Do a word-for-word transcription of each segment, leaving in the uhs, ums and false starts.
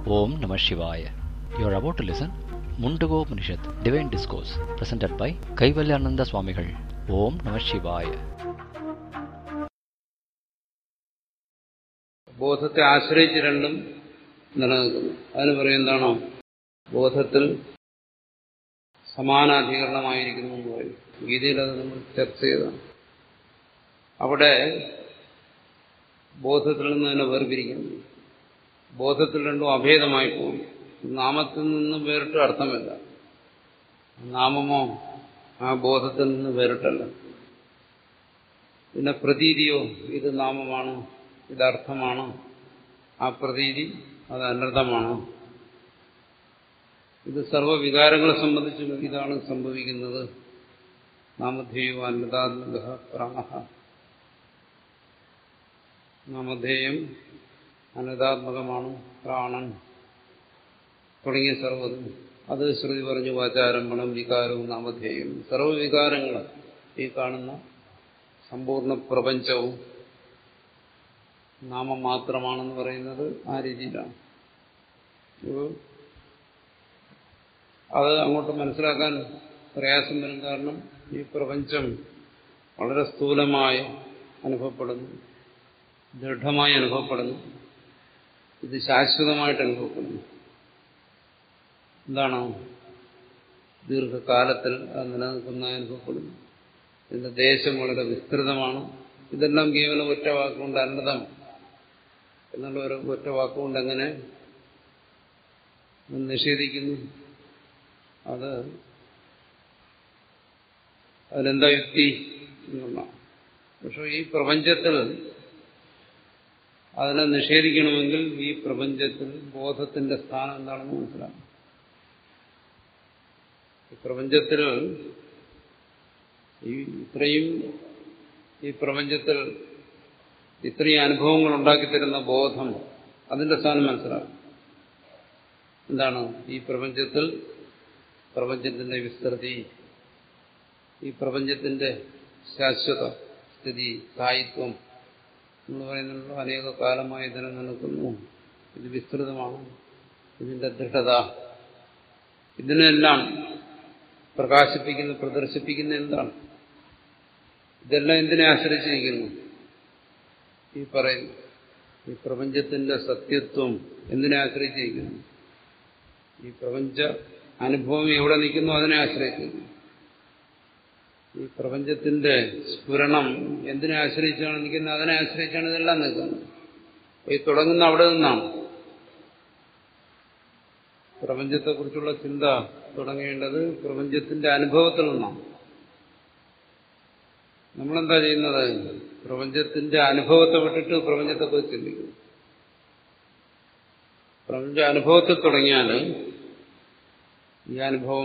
Om Namah Shivaya. You are about to listen Mundago Upanishad, Divine Discourse, presented by Kaivalyananda Swamigal. Om Namah Shivaya. ബോധത്തെ ആശ്രയിച്ച് രണ്ടും നിലനിൽക്കുന്നു. അതിന് പറയുന്നതാണോ ബോധത്തിൽ സമാനാധികരണമായിരിക്കുന്നു എന്ന് പറയും. ഗീതയിൽ അത് നമ്മൾ ചർച്ച ചെയ്തതാണ്. അവിടെ ബോധത്തിൽ നിന്ന് തന്നെ വേർപിരിക്കുന്നു. ബോധത്തിൽ രണ്ടും അഭേദമായി പോകും. നാമത്തിൽ നിന്ന് വേറിട്ട് അർത്ഥമില്ല. നാമമോ ആ ബോധത്തിൽ നിന്ന് വേറിട്ടല്ല. പിന്നെ പ്രതീതിയോ ഇത് നാമമാണോ, ഇതർത്ഥമാണോ, ആ പ്രതീതി അത് അനർത്ഥമാണോ, ഇത് സർവ്വവികാരങ്ങളെ സംബന്ധിച്ചും ഇതാണ് സംഭവിക്കുന്നത്. നാമധേയോ അനൃതാത്മക പ്രാണ, നാമധേയം അനൃതാത്മകമാണ് പ്രാണൻ തുടങ്ങിയ സർവ്വതും. അത് ശ്രുതി പറഞ്ഞു വാചാരംഭണം വികാരവും നാമധേയം. സർവ്വവികാരങ്ങൾ ഈ കാണുന്ന സമ്പൂർണ്ണ പ്രപഞ്ചവും നാമം മാത്രമാണെന്ന് പറയുന്നത് ആ രീതിയിലാണ്. അത് അങ്ങോട്ട് മനസ്സിലാക്കാൻ പ്രയാസം വരും. കാരണം ഈ പ്രപഞ്ചം വളരെ സ്ഥൂലമായി അനുഭവപ്പെടുന്നു, ദൃഢമായി അനുഭവപ്പെടുന്നു, ഇത് ശാശ്വതമായിട്ട് അനുഭവപ്പെടുന്നു. എന്താണ് ദീർഘകാലത്തിൽ അത് നിലനിൽക്കുന്ന അനുഭവപ്പെടുന്നു. ഇതിന്റെ ദേശം വളരെ വിസ്തൃതമാണ്. ഇതെല്ലാം കേവലം ഒറ്റ വാക്കുകൊണ്ട് അനന്തം എന്നുള്ള ഒരു ഒറ്റ വാക്കുകൊണ്ട് എങ്ങനെ നിഷേധിക്കുന്നു? അത് അതിലെന്താ യുക്തി എന്നുള്ളതാണ്. പക്ഷെ ഈ പ്രപഞ്ചത്തിൽ അതിനെ നിഷേധിക്കണമെങ്കിൽ ഈ പ്രപഞ്ചത്തിൽ ബോധത്തിന്റെ സ്ഥാനം എന്താണെന്ന് മനസ്സിലാക്കണം. ഈ പ്രപഞ്ചത്തിൽ ഈ ഇത്രയും ഈ പ്രപഞ്ചത്തിൽ ഇത്രയും അനുഭവങ്ങൾ ഉണ്ടാക്കിത്തരുന്ന ബോധം, അതിന്റെ സ്ഥാനം മനസ്സിലാക്കും. എന്താണ് ഈ പ്രപഞ്ചത്തിൽ പ്രപഞ്ചത്തിന്റെ വിസ്തൃതി, ഈ പ്രപഞ്ചത്തിന്റെ ശാശ്വത സ്ഥിതി, സ്ഥായിത്വം എന്ന് പറയുന്നത് അനേക കാലമായി നിലനിൽക്കുന്നു. ഇത് വിസ്തൃതമാണ്. ഇതിന്റെ ദൃഢത, ഇതിനെല്ലാം പ്രകാശിപ്പിക്കുന്ന പ്രദർശിപ്പിക്കുന്ന എന്താണ്? ഇതെല്ലാം എന്തിനെ ആശ്രയിച്ചിരിക്കുന്നു? ഈ പറയുന്നു ഈ പ്രപഞ്ചത്തിന്റെ സത്യത്വം എന്തിനെ ആശ്രയിച്ചിരിക്കുന്നു? ഈ പ്രപഞ്ച അനുഭവം എവിടെ നിൽക്കുന്നു അതിനെ ആശ്രയിക്കുന്നു. ഈ പ്രപഞ്ചത്തിന്റെ സ്ഫുരണം എന്തിനെ ആശ്രയിച്ചാണ് നിൽക്കുന്നത്? അതിനെ ആശ്രയിച്ചാണ് ഇതെല്ലാം നിൽക്കുന്നത്. ഈ തുടങ്ങുന്ന അവിടെ നിന്നാണ്. പ്രപഞ്ചത്തെക്കുറിച്ചുള്ള ചിന്ത തുടങ്ങേണ്ടത് പ്രപഞ്ചത്തിന്റെ അനുഭവത്തിൽ നിന്നാണ്. നമ്മളെന്താ ചെയ്യുന്നത്? പ്രപഞ്ചത്തിന്റെ അനുഭവത്തെ വിട്ടിട്ട് പ്രപഞ്ചത്തെക്കുറിച്ച് ചിന്തിക്കുന്നു. പ്രപഞ്ച അനുഭവത്തിൽ തുടങ്ങിയാൽ ഈ അനുഭവം,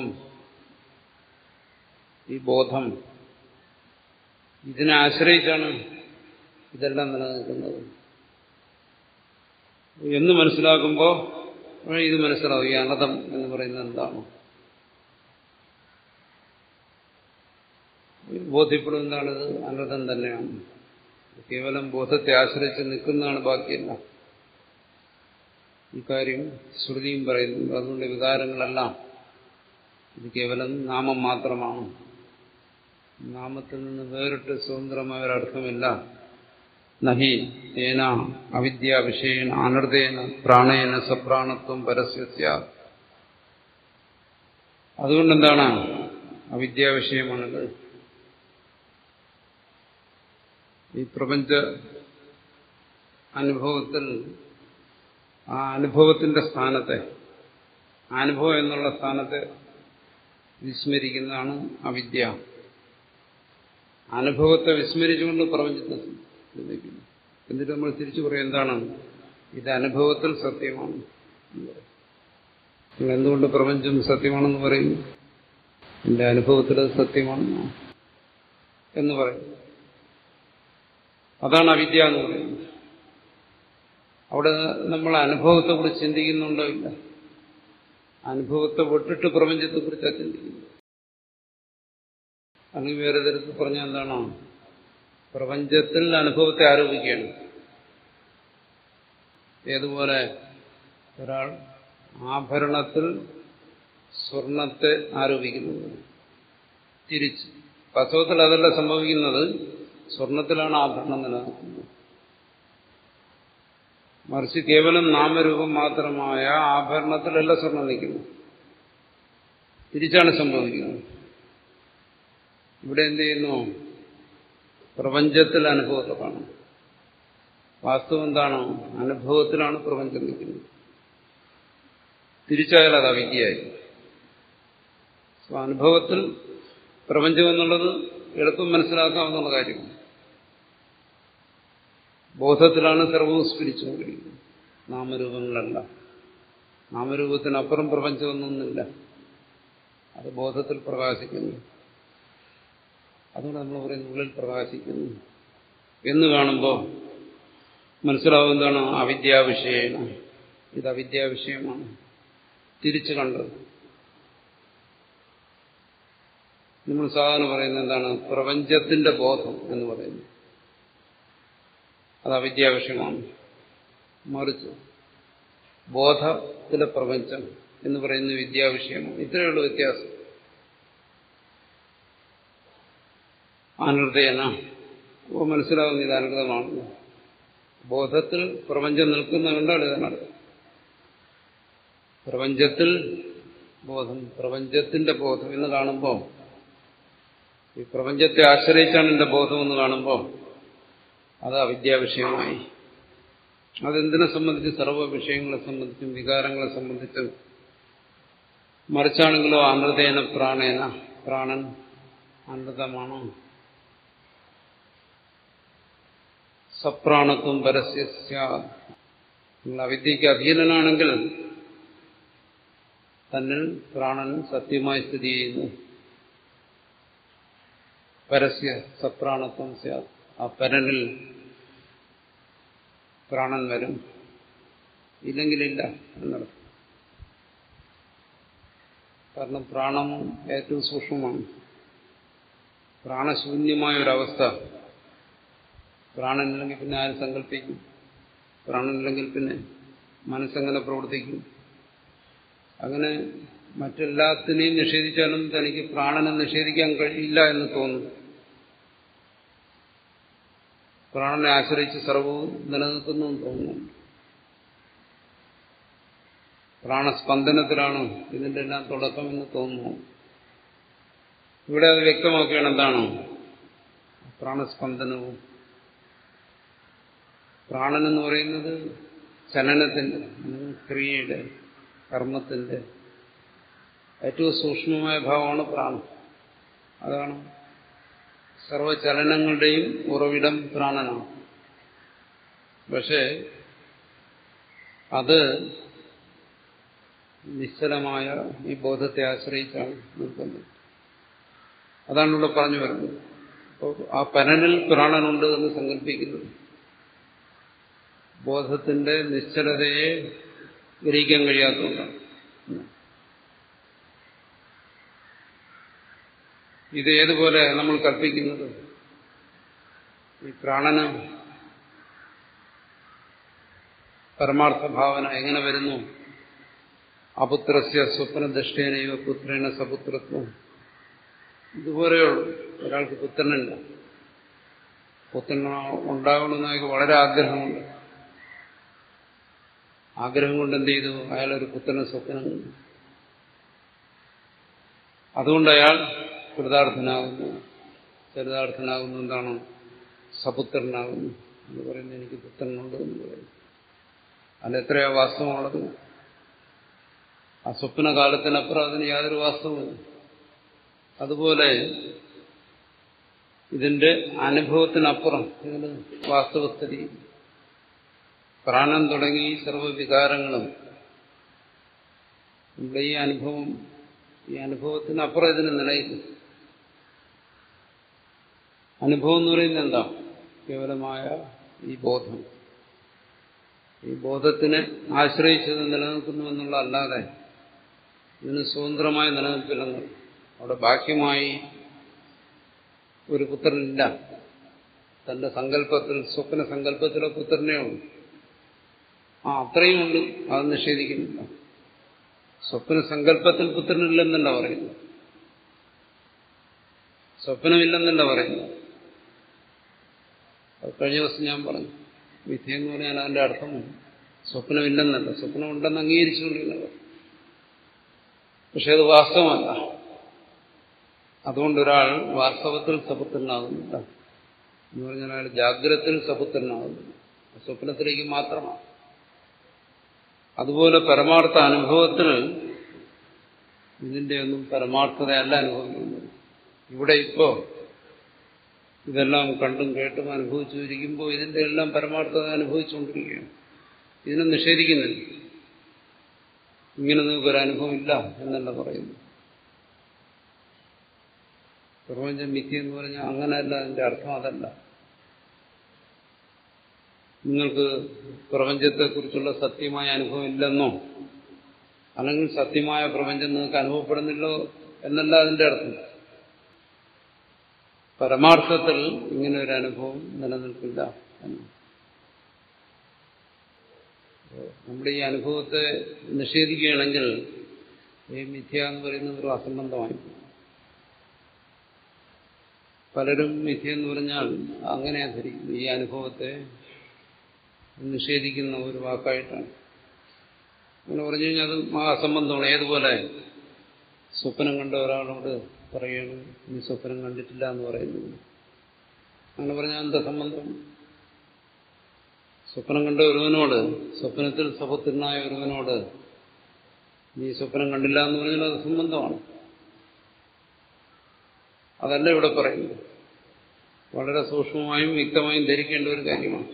ഈ ബോധം, ഇതിനെ ആശ്രയിച്ചാണ് ഇതെല്ലാം നിലനിൽക്കുന്നത് എന്ന് മനസ്സിലാക്കുമ്പോൾ ഇത് മനസ്സിലാവും. ഈ അനന്തം എന്ന് പറയുന്നത് എന്താണ്? ബോധ്യപ്പെടും. എന്താണിത്? അനന്തം തന്നെയാണ്. കേവലം ബോധത്തെ ആശ്രയിച്ച് നിൽക്കുന്നതാണ്, ബാക്കിയല്ല. ഈ കാര്യം ശ്രുതിയും പറയുന്നുണ്ട്. അതുകൊണ്ട് വികാരങ്ങളെല്ലാം ഇത് കേവലം നാമം മാത്രമാണ്. നാമത്തിൽ നിന്ന് വേറിട്ട് സ്വതന്ത്രമായ ഒരർത്ഥമില്ല. നഹി ഏന അവിദ്യാവിഷയേന അനർദ്ദേന പ്രാണേന സപ്രാണത്വം പരസ്യസ്യ. അതുകൊണ്ടെന്താണ്? അവിദ്യാവിഷയമാണത്. ഈ പ്രപഞ്ച അനുഭവത്തിൽ ആ അനുഭവത്തിന്റെ സ്ഥാനത്തെ, അനുഭവം എന്നുള്ള സ്ഥാനത്തെ വിസ്മരിക്കുന്നതാണ് അവിദ്യ. അനുഭവത്തെ വിസ്മരിച്ചുകൊണ്ട് പ്രപഞ്ചത്തെ ചിന്തിക്കുന്നു. എന്നിട്ട് നമ്മൾ തിരിച്ചു പറയും എന്താണ്? ഇത് അനുഭവത്തിൽ സത്യമാണ്. നിങ്ങൾ എന്തുകൊണ്ട് പ്രപഞ്ചം സത്യമാണെന്ന് പറയുന്നു? എന്റെ അനുഭവത്തിൽ അത് സത്യമാണെന്നോ എന്ന് പറയും. അതാണ് അവിദ്യ എന്ന് പറയുന്നത്. അവിടെ നമ്മൾ അനുഭവത്തെക്കുറിച്ച് ചിന്തിക്കുന്നുണ്ടോ? ഇല്ല. അനുഭവത്തെ വിട്ടിട്ട് പ്രപഞ്ചത്തെക്കുറിച്ചാണ് ചിന്തിക്കുന്നത്. അല്ലെങ്കിൽ വേറെ തരത്തിൽ പറഞ്ഞാൽ എന്താണോ? പ്രപഞ്ചത്തിൽ അനുഭവത്തെ ആരോപിക്കുകയാണ്. ഏതുപോലെ ഒരാൾ ആഭരണത്തിൽ സ്വർണത്തെ ആരോപിക്കുന്നു. തിരിച്ച് വാസ്തവത്തിൽ അതല്ല സംഭവിക്കുന്നത്. സ്വർണത്തിലാണ് ആഭരണം നിലനിൽക്കുന്നത്. മറിച്ച് കേവലം നാമരൂപം മാത്രമായ ആഭരണത്തിലല്ല സ്വർണം നിൽക്കുന്നു. തിരിച്ചാണ് സംഭവിക്കുന്നത്. ഇവിടെ എന്ത് ചെയ്യുന്നു? പ്രപഞ്ചത്തിൽ അനുഭവത്തെ കാണും. വാസ്തവം എന്താണ്? അനുഭവത്തിലാണ് പ്രപഞ്ചം നിൽക്കുന്നത്. തിരിച്ചായാൽ അത് അവിദ്യയായി. അനുഭവത്തിൽ പ്രപഞ്ചം എന്നുള്ളത് എളുപ്പം മനസ്സിലാക്കാവുന്ന കാര്യമാണ്. ബോധത്തിലാണ് സർവവും സ്ഫുരിച്ചുകൊണ്ടിരിക്കുന്നത്, നാമരൂപങ്ങളല്ല. നാമരൂപത്തിനപ്പുറം പ്രപഞ്ചമൊന്നുമില്ല. അത് ബോധത്തിൽ പ്രകാശിക്കുന്നു. അതുകൊണ്ട് നമ്മൾ പറയുന്ന ഉള്ളിൽ പ്രകാശിക്കുന്നു എന്ന് കാണുമ്പോൾ മനസ്സിലാവും എന്താണ്? അവിദ്യാവിഷയമാണ്. ഇത് അവിദ്യാവിഷയമാണ്. തിരിച്ചു കണ്ടത്. നമ്മൾ സാധാരണ പറയുന്നത് എന്താണ്? പ്രപഞ്ചത്തിന്റെ ബോധം എന്ന് പറയുന്നത് അത് അവിദ്യാവിഷയമാണ്. മറിച്ച് ബോധത്തിലെ പ്രപഞ്ചം എന്ന് പറയുന്നത് വിദ്യാവിഷയമാണ്. ഇത്രയുള്ള വ്യത്യാസം. അനൃതേന അപ്പോൾ മനസ്സിലാവുന്ന ഇത് അനൃതമാണ്. ബോധത്തിൽ പ്രപഞ്ചം നിൽക്കുന്നതുകൊണ്ടാണ് ഇതിനർത്ഥം. പ്രപഞ്ചത്തിൽ ബോധം, പ്രപഞ്ചത്തിന്റെ ബോധം എന്ന് കാണുമ്പോൾ, ഈ പ്രപഞ്ചത്തെ ആശ്രയിച്ചാണ് എന്റെ ബോധം എന്ന് കാണുമ്പോൾ അത് അവിദ്യാവിഷയമായി. അതെന്തിനെ സംബന്ധിച്ച്? സർവ്വ വിഷയങ്ങളെ സംബന്ധിച്ചും വികാരങ്ങളെ സംബന്ധിച്ചും. മറിച്ചാണെങ്കിലോ അനൃതേന പ്രാണേന, പ്രാണൻ അനൃതമാണോ? സപ്രാണത്വം പരസ്യ സ്യാത്. നിങ്ങൾ അവിദ്യയ്ക്ക് അധീനനാണെങ്കിൽ തന്നിൽ പ്രാണൻ സത്യമായി സ്ഥിതി ചെയ്യുന്നു. പരസ്യ സപ്രാണത്വം സ്യാത്. ആ പരനിൽ പ്രാണൻ വരും. ഇല്ലെങ്കിലില്ല എന്നർത്ഥം. കാരണം പ്രാണം ഏറ്റവും സൂക്ഷ്മമാണ്. പ്രാണശൂന്യമായ ഒരവസ്ഥ. പ്രാണനില്ലെങ്കിൽ പിന്നെ ആര് സങ്കല്പിക്കും? പ്രാണനില്ലെങ്കിൽ പിന്നെ മനസ്സെങ്ങനെ പ്രവർത്തിക്കും? അങ്ങനെ മറ്റെല്ലാത്തിനെയും നിഷേധിച്ചാലും തനിക്ക് പ്രാണനെ നിഷേധിക്കാൻ കഴിയില്ല എന്ന് തോന്നുന്നു. പ്രാണനെ ആശ്രയിച്ച് സർവവും നിലനിൽക്കുന്നു എന്ന് തോന്നുന്നു. പ്രാണസ്പന്ദനത്തിലാണ് ഇതിന്റെ എല്ലാം തുടക്കം എന്ന് തോന്നുന്നു. ഇവിടെ അത് വ്യക്തമാക്കുകയാണ്. എന്താണ് പ്രാണസ്പന്ദനവും? പ്രാണൻ എന്ന് പറയുന്നത് ചലനത്തിന്റെ, ക്രിയയുടെ, കർമ്മത്തിന്റെ ഏറ്റവും സൂക്ഷ്മമായ ഭാവമാണ് പ്രാണൻ. അതാണ് സർവചലനങ്ങളുടെയും ഉറവിടം പ്രാണനാണ്. പക്ഷേ അത് നിശ്ചലമായ ഈ ബോധത്തെ ആശ്രയിച്ചാണ് നിൽക്കുന്നത്. അതാണ് ഇവിടെ പറഞ്ഞു വരുന്നത്. അപ്പോൾ ആ പരനിൽ പ്രാണനുണ്ട് എന്ന് സങ്കല്പിക്കുന്നത് ബോധത്തിന്റെ നിശ്ചലതയെ ഗ്രഹിക്കാൻ കഴിയാത്തതുകൊണ്ടാണ്. ഇത് ഏതുപോലെ നമ്മൾ കൽപ്പിക്കുന്നത്? ഈ പ്രാണന് പരമാർത്ഥ ഭാവന എങ്ങനെ വരുന്നു? അപുത്രസ്യ സ്വപ്നദൃഷ്ടേനൈവ പുത്രേണ സപുത്രത്വം. ഇതുപോലെയുള്ളൂ. ഒരാൾക്ക് പുത്രനില്ല, പുത്രൻ ഉണ്ടാകണമെന്നൊക്കെ വളരെ ആഗ്രഹമുണ്ട്. ആഗ്രഹം കൊണ്ട് എന്ത് ചെയ്തു? അയാളൊരു പുത്രനെ സ്വപ്നം കണ്ടു. അതുകൊണ്ട് അയാൾ കൃതാർത്ഥനാകുന്നു. ചരിതാർത്ഥനാകുന്നു. എന്താണ്? സപുത്രനാകുന്നു എന്ന് പറയുന്നത്. എനിക്ക് പുത്രനുണ്ട് എന്ന് പറയുന്നു. അതിലെത്രയാ വാസ്തവമുള്ളത്? ആ സ്വപ്നകാലത്തിനപ്പുറം അതിന് യാതൊരു വാസ്തവമില്ല. അതുപോലെ ഇതിന്റെ അനുഭവത്തിനപ്പുറം ഇതിന് വാസ്തവസ്ഥിതി. പ്രാണൻ തുടങ്ങി സർവ്വവികാരങ്ങളും ഇവിടെ ഈ അനുഭവം, ഈ അനുഭവത്തിനപ്പുറം ഇതിന് നിലയില്ല. അനുഭവം എന്ന് പറയുന്നത് എന്താ? കേവലമായ ഈ ബോധം. ഈ ബോധത്തിനെ ആശ്രയിച്ചത് നിലനിൽക്കുന്നു എന്നുള്ളതല്ലാതെ ഇതിന് സ്വതന്ത്രമായ നിലനിൽപ്പില്ലെന്ന്. അവിടെ ബാഹ്യമായി ഒരു പുത്രനില്ല. തന്റെ സങ്കല്പത്തിൽ, സ്വപ്ന സങ്കല്പത്തിലെ പുത്രനേ ഉള്ളൂ. ആ അത്രയും ഉണ്ട്, അത് നിഷേധിക്കുന്നില്ല. സ്വപ്ന സങ്കല്പത്തിൽ പുത്രനില്ലെന്നല്ല പറയുന്നു, സ്വപ്നമില്ലെന്നല്ല പറയുന്നു. അത് കഴിഞ്ഞ ദിവസം ഞാൻ പറഞ്ഞു, മിഥ്യ എന്ന് പറഞ്ഞാൽ അതിന്റെ അർത്ഥം സ്വപ്നമില്ലെന്നല്ല, സ്വപ്നം ഉണ്ടെന്ന് അംഗീകരിച്ചുകൊണ്ടിരുന്നത്. പക്ഷെ അത് വാസ്തവമല്ല. അതുകൊണ്ട് ഒരാൾ വാസ്തവത്തിൽ സപുത്രനാകുന്നില്ല എന്ന് പറഞ്ഞാൽ അയാൾ ജാഗ്രതത്തിൽ സപുത്രനാകുന്നു, സ്വപ്നത്തിലേക്ക് മാത്രമാണ്. അതുപോലെ പരമാർത്ഥ അനുഭവത്തിൽ ഇതിന്റെ ഒന്നും പരമാർത്ഥതയല്ല അനുഭവിക്കുന്നത്. ഇവിടെ ഇപ്പോ ഇതെല്ലാം കണ്ടും കേട്ടും അനുഭവിച്ചിരിക്കുമ്പോൾ ഇതിന്റെ എല്ലാം പരമാർത്ഥത അനുഭവിച്ചുകൊണ്ടിരിക്കുകയാണ്. ഇതിനെ നിഷേധിക്കുന്നില്ല. ഇങ്ങനെ നിങ്ങൾക്കൊരു അനുഭവം ഇല്ല എന്നല്ല പറയുന്നു. പ്രപഞ്ചം മിഥ്യ എന്ന് പറഞ്ഞാൽ അങ്ങനെയല്ല, അതിന്റെ അർത്ഥം അതല്ല. നിങ്ങൾക്ക് പ്രപഞ്ചത്തെക്കുറിച്ചുള്ള സത്യമായ അനുഭവം ഇല്ലെന്നോ അല്ലെങ്കിൽ സത്യമായ പ്രപഞ്ചം നിങ്ങൾക്ക് അനുഭവപ്പെടുന്നില്ലോ എന്നല്ല അതിന്റെ അർത്ഥം. പരമാർത്ഥത്തിൽ ഇങ്ങനെ ഒരു അനുഭവം നിലനിൽക്കില്ല എന്ന്. നമ്മുടെ ഈ അനുഭവത്തെ നിഷേധിക്കുകയാണെങ്കിൽ ഈ മിഥ്യ എന്ന് പറയുന്നത് ഒരു അസംബന്ധമായി. പലരും മിഥ്യ എന്ന് പറഞ്ഞാൽ അങ്ങനെ ധരിക്കുന്നു, ഈ അനുഭവത്തെ നിഷേധിക്കുന്ന ഒരു വാക്കായിട്ടാണ്. അങ്ങനെ പറഞ്ഞു കഴിഞ്ഞാൽ അത് ആ അസംബന്ധമാണ്. ഏതുപോലെ സ്വപ്നം കണ്ട ഒരാളോട് പറയണം നീ സ്വപ്നം കണ്ടിട്ടില്ല എന്ന് പറയുന്നു. അങ്ങനെ പറഞ്ഞാൽ എന്താ സംബന്ധം? സ്വപ്നം കണ്ട ഒരുവനോട്, സ്വപ്നത്തിൽ സപുത്രനായ ഒരുവനോട് നീ സ്വപ്നം കണ്ടില്ല എന്ന് പറഞ്ഞാൽ അത് സംബന്ധമാണ്. അതല്ല ഇവിടെ പറയുന്നത്. വളരെ സൂക്ഷ്മമായും വ്യക്തമായും ധരിക്കേണ്ട ഒരു കാര്യമാണ്.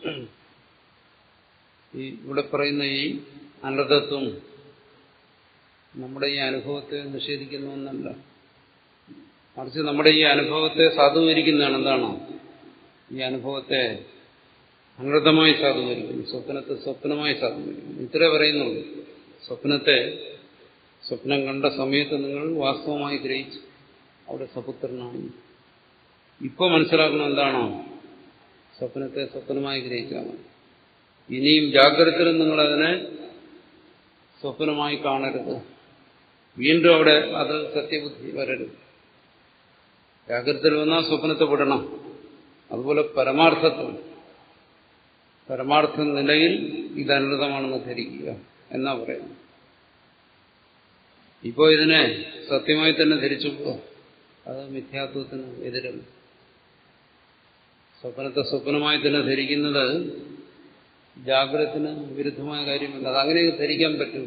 ഈ ഇവിടെ പറയുന്ന ഈ അനർത്ഥത്വം നമ്മുടെ ഈ അനുഭവത്തെ നിഷേധിക്കുന്ന ഒന്നല്ല, മറിച്ച് നമ്മുടെ ഈ അനുഭവത്തെ സാധൂകരിക്കുന്നതാണ്. എന്താണ് ഈ അനുഭവത്തെ അനർത്ഥമായി സാധൂകരിക്കുന്നു, സ്വപ്നത്തെ സ്വപ്നമായി സാധൂകരിക്കുന്നു. ഇത്രേ പറയുന്നുള്ളൂ. സ്വപ്നത്തെ സ്വപ്നം കണ്ട സമയത്ത് നിങ്ങൾ വാസ്തവമായി ഗ്രഹിച്ചു, അവിടെ സപുത്രനാണ്. ഇപ്പോൾ മനസ്സിലാക്കണം എന്താണോ സ്വപ്നത്തെ സ്വപ്നമായി ഗ്രഹിച്ചാണ്. ഇനിയും ജാഗ്രതയിലും നിങ്ങളതിനെ സ്വപ്നമായി കാണരുത്. വീണ്ടും അവിടെ അത് സത്യബുദ്ധി വരരുത്. ജാഗ്രതയിൽ വന്നാൽ സ്വപ്നത്തെ വിടണം. അതുപോലെ പരമാർത്ഥത്തിൽ പരമാർത്ഥ നിലയിൽ ഇത് അനർത്ഥമാണെന്ന് ധരിക്കുക എന്നാ പറയുന്നു. ഇപ്പോൾ ഇതിനെ സത്യമായി തന്നെ ധരിച്ചപ്പോൾ അത് മിഥ്യാത്വത്തിന് എതിരല്ല. സ്വപ്നത്തെ സ്വപ്നമായി തന്നെ ധരിക്കുന്നത് ജാഗ്രതത്തിന് വിരുദ്ധമായ കാര്യമല്ല. അതങ്ങനെ ധരിക്കാൻ പറ്റും.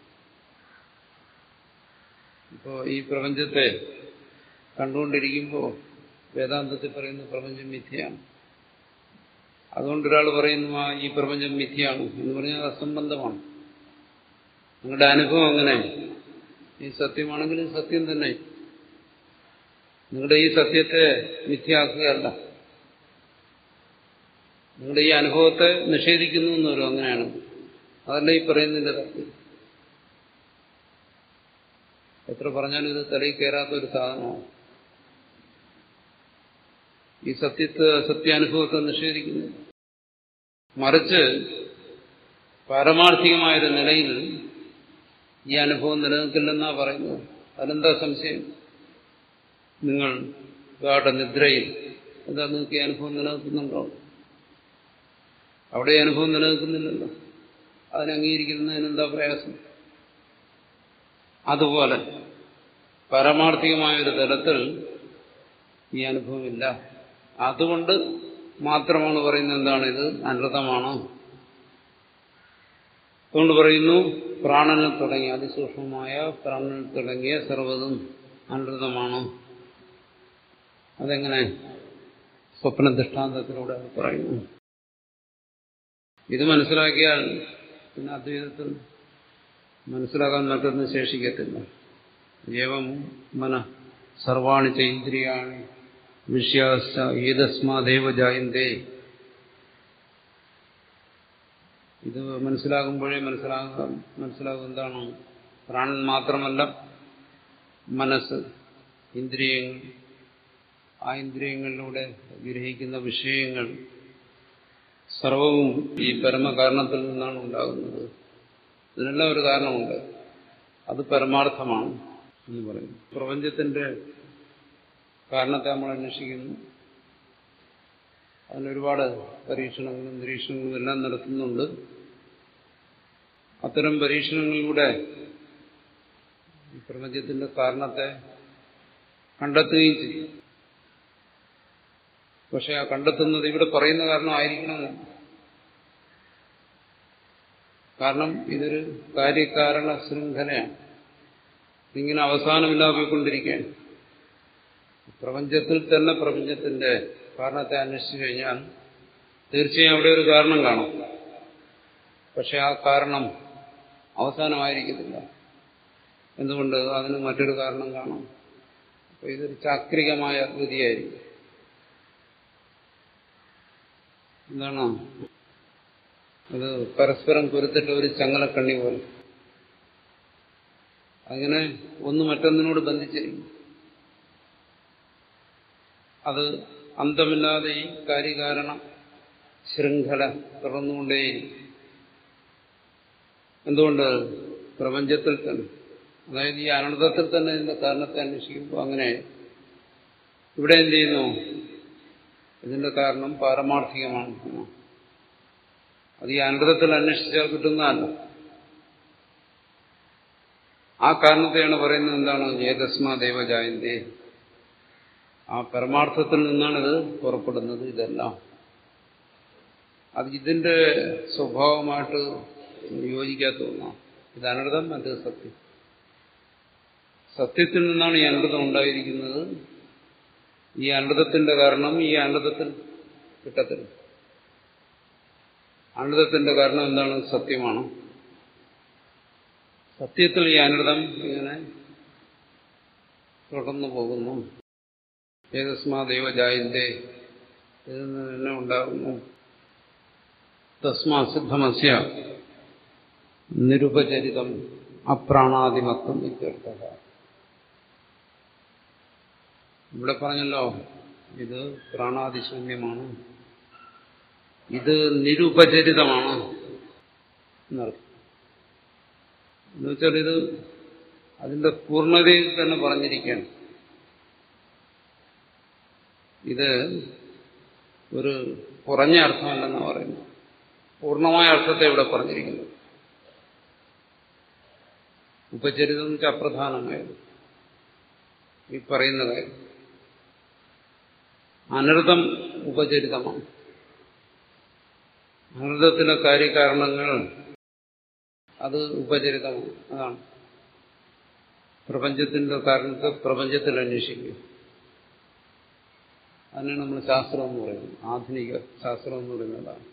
ഇപ്പോൾ ഈ പ്രപഞ്ചത്തെ കണ്ടുകൊണ്ടിരിക്കുമ്പോൾ വേദാന്തത്തിൽ പറയുന്ന പ്രപഞ്ചം മിഥ്യയാണ്. അതുകൊണ്ട് ഒരാൾ പറയുന്നു ആ ഈ പ്രപഞ്ചം മിഥ്യയാണ് എന്ന് പറഞ്ഞാൽ അസംബന്ധമാണ്. നിങ്ങളുടെ അനുഭവം അങ്ങനെ ഈ സത്യമാണെങ്കിലും സത്യം തന്നെ. നിങ്ങളുടെ ഈ സത്യത്തെ മിഥ്യയാക്കുകയല്ല, നിങ്ങളുടെ ഈ അനുഭവത്തെ നിഷേധിക്കുന്നു എന്ന് വരും. അങ്ങനെയാണ്. അതല്ല ഈ പറയുന്നതിന്റെ തത്വം. എത്ര പറഞ്ഞാലും ഇത് തലയിൽ കയറാത്ത ഒരു സാധനമാണ്. ഈ സത്യത്തെ സത്യാനുഭവത്തെ നിഷേധിക്കുന്നു. മറിച്ച് പാരമാർത്ഥികമായൊരു നിലയിൽ ഈ അനുഭവം നിലനിൽക്കില്ലെന്നാ പറയുന്നത്. അതെന്താ സംശയം? നിങ്ങൾ ഗാഠനിദ്രയിൽ എന്താ നിങ്ങൾക്ക് ഈ അനുഭവം നിലനിൽക്കുന്നുണ്ടോ? അവിടെ അനുഭവം നിലനിൽക്കുന്നില്ലല്ലോ. അതിനെ അംഗീകരിക്കുന്നതിനെന്താ പ്രയാസം? അതുപോലെ പരമാർത്ഥികമായൊരു തലത്തിൽ ഈ അനുഭവമില്ല. അതുകൊണ്ട് മാത്രമാണ് പറയുന്നത് എന്താണ് ഇത് അനർത്ഥമാണ്. അതുകൊണ്ട് പറയുന്നു പ്രാണനിൽ തുടങ്ങിയ അതിസൂക്ഷ്മമായ പ്രാണനിൽ തുടങ്ങിയ സർവ്വതും അനർത്ഥമാണ്. അതെങ്ങനെ? സ്വപ്ന ദൃഷ്ടാന്തത്തിലൂടെ പറയുന്നു. ഇത് മനസ്സിലാക്കിയാൽ പിന്നെ അദ്വൈതത്തിൽ മനസ്സിലാക്കാൻ മറ്റൊന്നും ശേഷിക്കത്തില്ല. ഏവം മന സർവാണി ച ഇന്ദ്രിയാണി വിഷയാശ്ച ഏതസ്മാദേവ ജായന്തേ. ഇത് മനസ്സിലാകുമ്പോഴേ മനസ്സിലാകാം മനസ്സിലാകും എന്താണ് പ്രാണൻ മാത്രമല്ല മനസ്സ്, ഇന്ദ്രിയങ്ങൾ, ആ ഇന്ദ്രിയങ്ങളിലൂടെ ഗ്രഹിക്കുന്ന വിഷയങ്ങൾ സർവവും ഈ പരമകാരണത്തിൽ നിന്നാണ് ഉണ്ടാകുന്നത്. ഇതിനെല്ലാം ഒരു കാരണമുണ്ട്, അത് പരമാർത്ഥമാണ് എന്ന് പറയുന്നു. പ്രപഞ്ചത്തിന്റെ കാരണത്തെ നമ്മൾ അന്വേഷിക്കുന്നു, അതിനൊരുപാട് പരീക്ഷണങ്ങളും നിരീക്ഷണങ്ങളും എല്ലാം നടത്തുന്നുണ്ട്. അത്തരം പരീക്ഷണങ്ങളിലൂടെ ഈ പ്രപഞ്ചത്തിന്റെ കാരണത്തെ കണ്ടെത്തുകയും ചെയ്യും. പക്ഷെ ആ കണ്ടെത്തുന്നത് ഇവിടെ പറയുന്ന കാരണമായിരിക്കണമെന്നില്ല. കാരണം ഇതൊരു കാര്യകാരണ ശൃംഖലയാണ്, ഇങ്ങനെ അവസാനമില്ലാതെ പോയിക്കൊണ്ടിരിക്കുകയാണ്. പ്രപഞ്ചത്തിൽ തന്നെ പ്രപഞ്ചത്തിന്റെ കാരണത്തെ അന്വേഷിച്ചു കഴിഞ്ഞാൽ തീർച്ചയായും അവിടെ ഒരു കാരണം കാണും. പക്ഷെ ആ കാരണം അവസാനമായിരിക്കത്തില്ല. എന്തുകൊണ്ട്? അതിന് മറ്റൊരു കാരണം കാണും. അപ്പൊ ഇതൊരു ചാക്രികമായ ഗതിയായിരിക്കും. എന്താണ് അത്? പരസ്പരം കുരുത്തിട്ട ഒരു ചങ്ങലക്കണ്ണി പോലെ അങ്ങനെ ഒന്ന് മറ്റൊന്നിനോട് ബന്ധിച്ചിരിക്കും. അത് അന്തമില്ലാതെ ഈ കാര്യകാരണ ശൃംഖല തുടർന്നുകൊണ്ടേയിരിക്കും. എന്തുകൊണ്ട്? പ്രപഞ്ചത്തിൽ തന്നെ, അതായത് ഈ അനന്തത്തിൽ തന്നെ ഇതിന്റെ കാരണത്തെ അന്വേഷിക്കുമ്പോൾ അങ്ങനെ ഇവിടെ എന്ത് ചെയ്യുന്നു? ഇതിന്റെ കാരണം പാരമാർത്ഥികമാണ്. അത് ഈ അനന്തത്തിൽ അന്വേഷിച്ചാൽ കിട്ടുന്നതല്ല. ആ കാരണത്തെയാണ് പറയുന്നത് എന്താണ്? ഏതസ്മാ ദേവജായന്തേ, ആ പരമാർത്ഥത്തിൽ നിന്നാണിത് പുറപ്പെടുന്നത്. ഇതെല്ലാം അത് ഇതിന്റെ സ്വഭാവമായിട്ട് യോജിക്കാത്ത ഒന്നാണ്. ഇത് അനന്തം, അത് സത്യം. സത്യത്തിൽ നിന്നാണ് ഈ അനന്തം ഉണ്ടായിരിക്കുന്നത്. ഈ അനന്തത്തിന്റെ കാരണം ഈ അനന്തത്തിൽ കിട്ടത്തില്ല. അനന്തത്തിന്റെ കാരണം എന്താണ്? സത്യമാണ്. സത്യത്തിൽ ഈ അനന്തം ഇങ്ങനെ തുടർന്നു പോകുന്നു. ഏതസ്മാ ദൈവജായന്തേ, ഇതിൽ നിന്ന് തന്നെ ഉണ്ടാകുന്നു. തസ്മാ സിദ്ധമസ്യ നിരുപചരിതം അപ്രാണാദിമത്വം ഇത്യർത്ഥഃ. ഇവിടെ പറഞ്ഞല്ലോ, ഇത് പ്രാണാദിശൂന്യമാണ്, ഇത് നിരുപചരിതമാണ് എന്നർത്ഥം. എന്നുവെച്ചാൽ ഇത് അതിന്റെ പൂർണ്ണതയിൽ തന്നെ പറഞ്ഞിരിക്കുകയാണ്. ഇത് ഒരു കുറഞ്ഞ അർത്ഥമല്ലെന്ന് പറയുന്നു. പൂർണ്ണമായ അർത്ഥത്തെ ഇവിടെ പറഞ്ഞിരിക്കുന്നു. ഉപചരിതം എന്ന് വെച്ചാൽ അപ്രധാനമായത് ഈ പറയുന്ന കാര്യം. അനർത്ഥം ഉപചരിതമാണ്. അനർത്ഥത്തിലെ കാര്യകാരണങ്ങൾ അത് ഉപചരിതമാണ്. അതാണ് പ്രപഞ്ചത്തിന്റെ കാരണത്തെ പ്രപഞ്ചത്തിൽ അന്വേഷിക്കുക. അതിനാണ് നമ്മൾ ശാസ്ത്രം എന്ന് പറയുന്നത്. ആധുനിക ശാസ്ത്രം എന്ന് പറയുന്നതാണ്.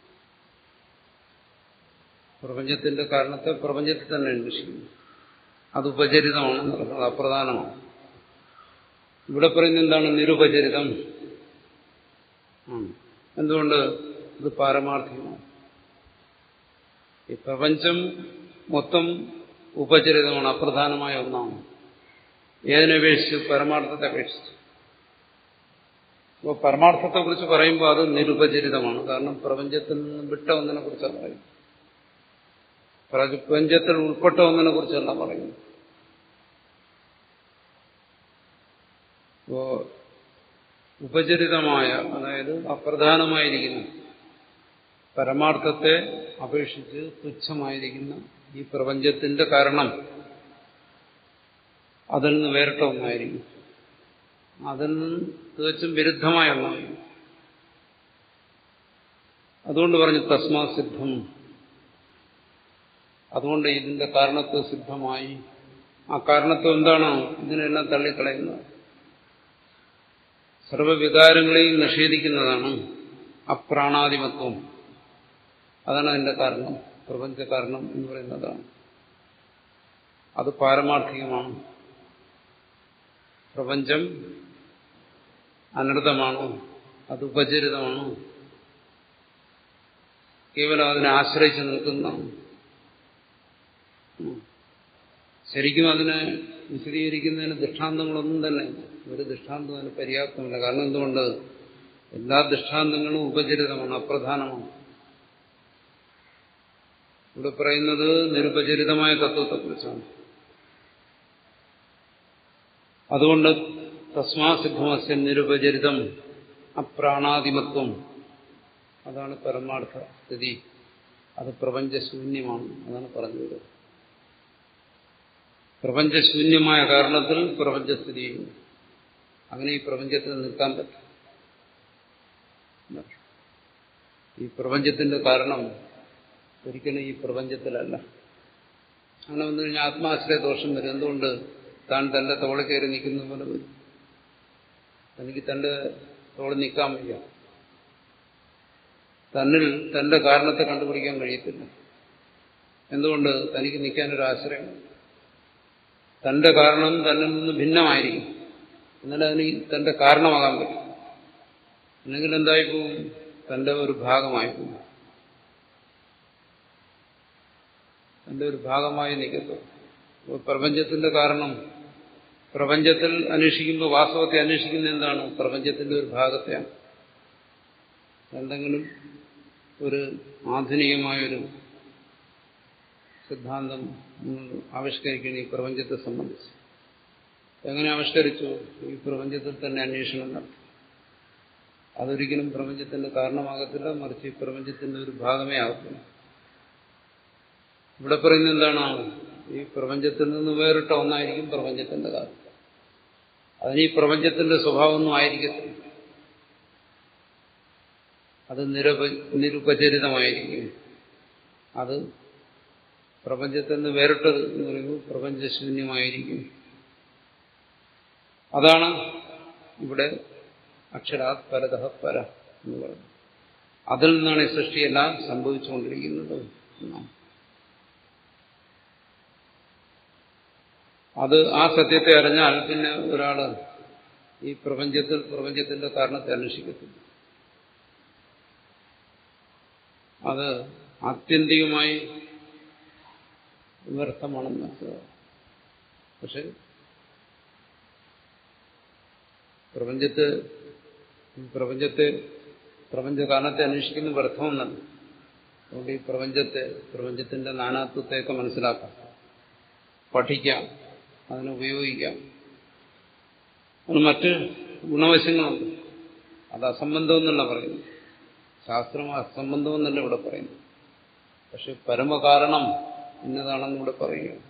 പ്രപഞ്ചത്തിന്റെ കാരണത്തെ പ്രപഞ്ചത്തിൽ തന്നെ അന്വേഷിക്കുന്നു. അത് ഉപചരിതമാണെന്ന് പറയുന്നത് അപ്രധാനമാണ്. ഇവിടെ പറയുന്നത് എന്താണ്? നിരുപചരിതം. എന്തുകൊണ്ട്? ഇത് പാരമാർത്ഥികമാണ്. ഈ പ്രപഞ്ചം മൊത്തം ഉപചരിതമാണ്, അപ്രധാനമായ ഒന്നാണ്. ഏതിനപേക്ഷിച്ച്? പരമാർത്ഥത്തെ അപേക്ഷിച്ച്. അപ്പോൾ പരമാർത്ഥത്തെക്കുറിച്ച് പറയുമ്പോൾ അത് നിരുപചരിതമാണ്. കാരണം പ്രപഞ്ചത്തിൽ നിന്ന് വിട്ട ഒന്നിനെ കുറിച്ചാണ് പറയുന്നത്. പ്രപഞ്ചത്തിൽ ഉൾപ്പെട്ട ഒന്നിനെ കുറിച്ചല്ല പറയുന്നത്. അപ്പോ ഉപചരിതമായ, അതായത് അപ്രധാനമായിരിക്കുന്ന, പരമാർത്ഥത്തെ അപേക്ഷിച്ച് തുച്ഛമായിരിക്കുന്ന ഈ പ്രപഞ്ചത്തിന്റെ കാരണം അതിൽ നിന്ന് വേറിട്ട ഒന്നായിരിക്കും. അതിൽ നിന്ന് തികച്ചും വിരുദ്ധമായ ഒന്നായിരിക്കും. അതുകൊണ്ട് പറഞ്ഞു തസ്മാ സിദ്ധം. അതുകൊണ്ട് ഇതിന്റെ കാരണത്വം സിദ്ധമായി. ആ കാരണത്വം എന്താണോ ഇതിനെല്ലാം തള്ളിക്കളയുന്നത്, സർവവികാരങ്ങളെയും നിഷേധിക്കുന്നതാണ് അപ്രാണാദിമത്വം. അതാണ് അതിന്റെ കാരണം. പ്രപഞ്ച കാരണം എന്ന് പറയുന്നതാണ്. അത് പാരമാർത്ഥികമാണ്. പ്രപഞ്ചം അനർത്ഥമാണോ? അത് ഉപചരിതമാണോ? കേവലം അതിനെ ആശ്രയിച്ച് നിൽക്കുന്നതാണ്. ശരിക്കും അതിനെ വിശദീകരിക്കുന്നതിന് ദൃഷ്ടാന്തങ്ങളൊന്നും തന്നെ ഒരു ദൃഷ്ടാന്തം അതിന് പര്യാപ്തമല്ല. കാരണം എന്തുകൊണ്ട്? എല്ലാ ദൃഷ്ടാന്തങ്ങളും ഉപചരിതമാണ്, അപ്രധാനമാണ്. ഇവിടെ പറയുന്നത് നിരുപചരിതമായ തത്വത്തെക്കുറിച്ചാണ്. അതുകൊണ്ട് തസ്മാ സിദ്ധമസ്യ നിരുപചരിതം അപ്രാണാദിമത്വം, അതാണ് പരമാർത്ഥ സ്ഥിതി. അത് പ്രപഞ്ചശൂന്യമാണ്. അതാണ് പറഞ്ഞത്. പ്രപഞ്ചശൂന്യമായ കാരണത്തിൽ പ്രപഞ്ചസ്ഥിതി ചെയ്യുന്നു. അങ്ങനെ ഈ പ്രപഞ്ചത്തിൽ നിൽക്കാൻ പറ്റും. ഈ പ്രപഞ്ചത്തിന്റെ കാരണം ഒരിക്കലും ഈ പ്രപഞ്ചത്തിലല്ല. അങ്ങനെ വന്നു കഴിഞ്ഞാൽ ആത്മാശ്രയ ദോഷം വരും. എന്തുകൊണ്ട്? താൻ തന്റെ തോളിൽ കയറി നിൽക്കുന്ന പോലെ വരും. തനിക്ക് തന്റെ തോളിൽ നിൽക്കാൻ വയ്യ. തന്നിൽ തന്റെ കാരണത്തെ കണ്ടുപിടിക്കാൻ കഴിയത്തില്ല. എന്തുകൊണ്ട്? തനിക്ക് നിൽക്കാനൊരു ആശ്രയം. തന്റെ കാരണം തന്നിൽ നിന്ന് ഭിന്നമായിരിക്കും. എന്നാലും അതിന് തന്റെ കാരണമാകാൻ പറ്റും. അല്ലെങ്കിൽ എന്തായിപ്പോവും? തന്റെ ഒരു ഭാഗമായിപ്പോവും. തന്റെ ഒരു ഭാഗമായി നിൽക്കത്തുള്ളൂ. പ്രപഞ്ചത്തിന്റെ കാരണം പ്രപഞ്ചത്തിൽ അന്വേഷിക്കുമ്പോൾ വാസ്തവത്തെ അന്വേഷിക്കുന്നത് എന്താണ്? പ്രപഞ്ചത്തിന്റെ ഒരു ഭാഗത്തെയാണ്. എന്തെങ്കിലും ഒരു ആധുനികമായൊരു സിദ്ധാന്തം ആവിഷ്കരിക്കണം ഈ പ്രപഞ്ചത്തെ സംബന്ധിച്ച്. എങ്ങനെ ആവിഷ്കരിച്ചു? ഈ പ്രപഞ്ചത്തിൽ തന്നെ അന്വേഷണം നടത്തും. അതൊരിക്കലും പ്രപഞ്ചത്തിന്റെ കാരണമാകത്തില്ല, മറിച്ച് ഈ പ്രപഞ്ചത്തിന്റെ ഒരു ഭാഗമേ ആകത്തില്ല. ഇവിടെ പറയുന്നത് എന്താണ്? ഈ പ്രപഞ്ചത്തിൽ നിന്ന് വേറിട്ട ഒന്നായിരിക്കും പ്രപഞ്ചത്തിന്റെ കാരണം. അതിന് ഈ പ്രപഞ്ചത്തിന്റെ സ്വഭാവമൊന്നും ആയിരിക്കത്തില്ല. അത് നിരപ നിരുപചരിതമായിരിക്കും. അത് പ്രപഞ്ചത്തിൽ നിന്ന് വേറിട്ടത് എന്ന് പറയുമ്പോൾ പ്രപഞ്ചശൂന്യമായിരിക്കും. അതാണ് ഇവിടെ അക്ഷരാത് പരതഃ പര എന്ന് പറയുന്നത്. അതിൽ നിന്നാണ് ഈ സൃഷ്ടിയെല്ലാം സംഭവിച്ചുകൊണ്ടിരിക്കുന്നത്. അത് ആ സത്യത്തെ അറിഞ്ഞാൽ പിന്നെ ഒരാള് ഈ പ്രപഞ്ചത്തിൽ പ്രപഞ്ചത്തിന്റെ കാരണത്തെ അന്വേഷിക്കത്തില്ല. അത് ആത്യന്തികമായി വ്യർത്ഥമാണെന്ന് മനസ്സിലാവും. പക്ഷെ പ്രപഞ്ചത്തെ പ്രപഞ്ചത്തെ പ്രപഞ്ച കാരണത്തെ അന്വേഷിക്കുന്ന വ്യർത്ഥമെന്നല്ല. അതുകൊണ്ട് ഈ പ്രപഞ്ചത്തെ പ്രപഞ്ചത്തിന്റെ നാനാത്വത്തെയൊക്കെ മനസ്സിലാക്കാം, പഠിക്കാം, അതിനെ ഉപയോഗിക്കാം. അതിന് മറ്റ് ഗുണവശങ്ങളുണ്ട്. അത് അസംബന്ധമെന്നല്ല പറയുന്നു. ശാസ്ത്രം അസംബന്ധമെന്നല്ല ഇവിടെ പറയുന്നു. പക്ഷെ പരമകാരണം ഇന്നതാണെന്ന് ഇവിടെ പറയുക.